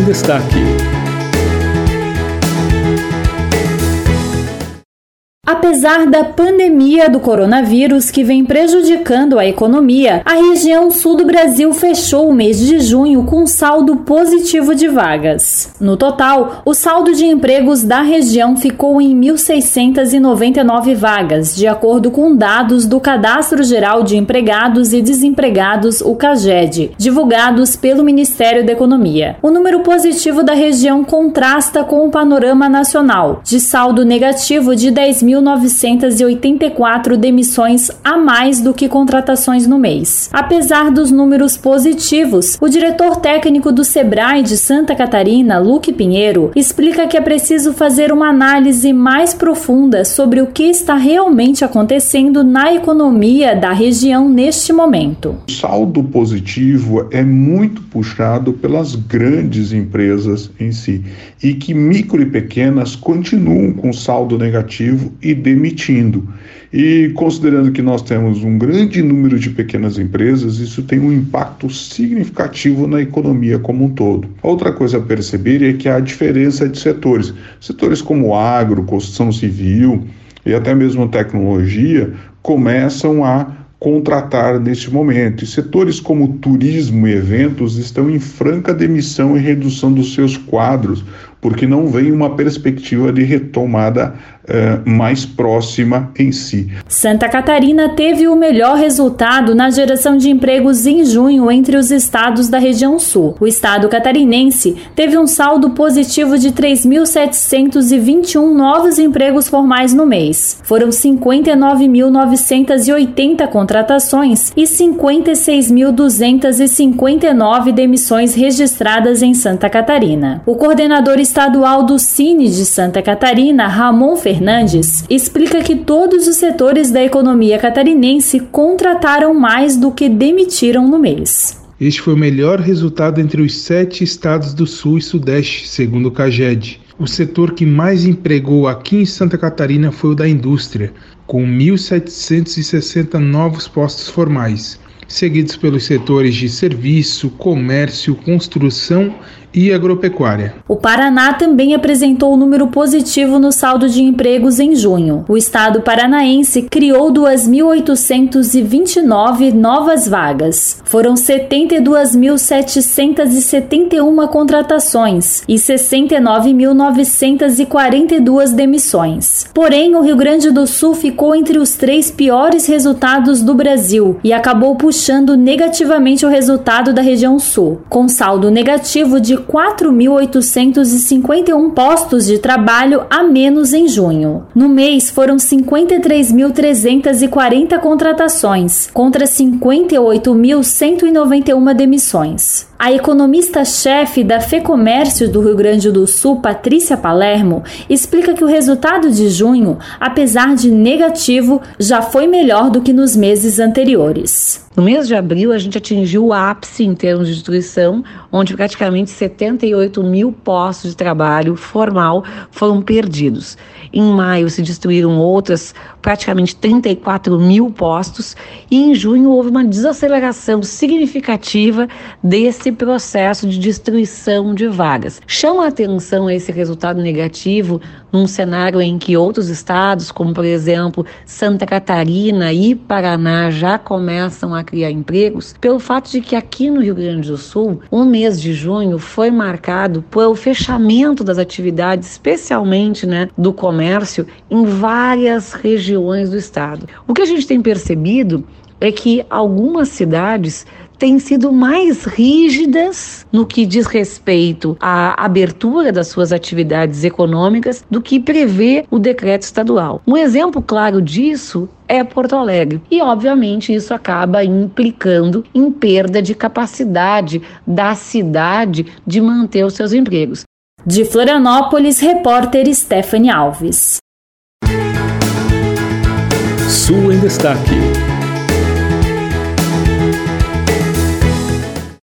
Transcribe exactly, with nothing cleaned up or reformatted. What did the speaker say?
Destaque. Apesar da pandemia do coronavírus que vem prejudicando a economia, a região sul do Brasil fechou o mês de junho com saldo positivo de vagas. No total, o saldo de empregos da região ficou em mil seiscentas e noventa e nove vagas, de acordo com dados do Cadastro Geral de Empregados e Desempregados, o CAGED, divulgados pelo Ministério da Economia. O número positivo da região contrasta com o panorama nacional, de saldo negativo de dez mil novecentas e oitenta e quatro demissões a mais do que contratações no mês. Apesar dos números positivos, o diretor técnico do Sebrae de Santa Catarina, Luque Pinheiro, explica que é preciso fazer uma análise mais profunda sobre o que está realmente acontecendo na economia da região neste momento. O saldo positivo é muito puxado pelas grandes empresas em si, e que micro e pequenas continuam com saldo negativo e demitindo. E considerando que nós temos um grande número de pequenas empresas, isso tem um impacto significativo na economia como um todo. Outra coisa a perceber é que há diferença de setores. Setores como agro, construção civil e até mesmo tecnologia começam a contratar neste momento. E setores como turismo e eventos estão em franca demissão e redução dos seus quadros, porque não vem uma perspectiva de retomada eh, mais próxima em si. Santa Catarina teve o melhor resultado na geração de empregos em junho entre os estados da região sul. O estado catarinense teve um saldo positivo de três mil setecentos e vinte e um novos empregos formais no mês. Foram cinquenta e nove mil novecentas e oitenta contratações e cinquenta e seis mil duzentas e cinquenta e nove demissões registradas em Santa Catarina. O coordenador estadual do Cine de Santa Catarina, Ramon Fernandes, explica que todos os setores da economia catarinense contrataram mais do que demitiram no mês. Este foi o melhor resultado entre os sete estados do Sul e Sudeste, segundo o CAGED. O setor que mais empregou aqui em Santa Catarina foi o da indústria, com mil setecentos e sessenta novos postos formais, seguidos pelos setores de serviço, comércio, construção e agropecuária. O Paraná também apresentou um número positivo no saldo de empregos em junho. O estado paranaense criou duas mil oitocentas e vinte e nove novas vagas. Foram setenta e duas mil setecentas e setenta e uma contratações e sessenta e nove mil novecentas e quarenta e duas demissões. Porém, o Rio Grande do Sul ficou entre os três piores resultados do Brasil e acabou puxando negativamente o resultado da região sul, com saldo negativo de quatro mil oitocentos e cinquenta e um postos de trabalho a menos em junho. No mês, foram cinquenta e três mil trezentas e quarenta contratações, contra cinquenta e oito mil cento e noventa e uma demissões. A economista-chefe da FEComércio do Rio Grande do Sul, Patrícia Palermo, explica que o resultado de junho, apesar de negativo, já foi melhor do que nos meses anteriores. No mês de abril, a gente atingiu o ápice em termos de destruição, onde praticamente setenta e oito mil postos de trabalho formal foram perdidos. Em maio, se destruíram outras, praticamente trinta e quatro mil postos, e em junho houve uma desaceleração significativa desse processo de destruição de vagas. Chama a atenção esse resultado negativo num cenário em que outros estados, como por exemplo Santa Catarina e Paraná, já começam a criar empregos, pelo fato de que aqui no Rio Grande do Sul, o mês de junho foi marcado pelo fechamento das atividades, especialmente né, do comércio, em várias regiões do estado. O que a gente tem percebido é que algumas cidades têm sido mais rígidas no que diz respeito à abertura das suas atividades econômicas do que prevê o decreto estadual. Um exemplo claro disso é Porto Alegre. E, obviamente, isso acaba implicando em perda de capacidade da cidade de manter os seus empregos. De Florianópolis, repórter Stephanie Alves. Sul em Destaque.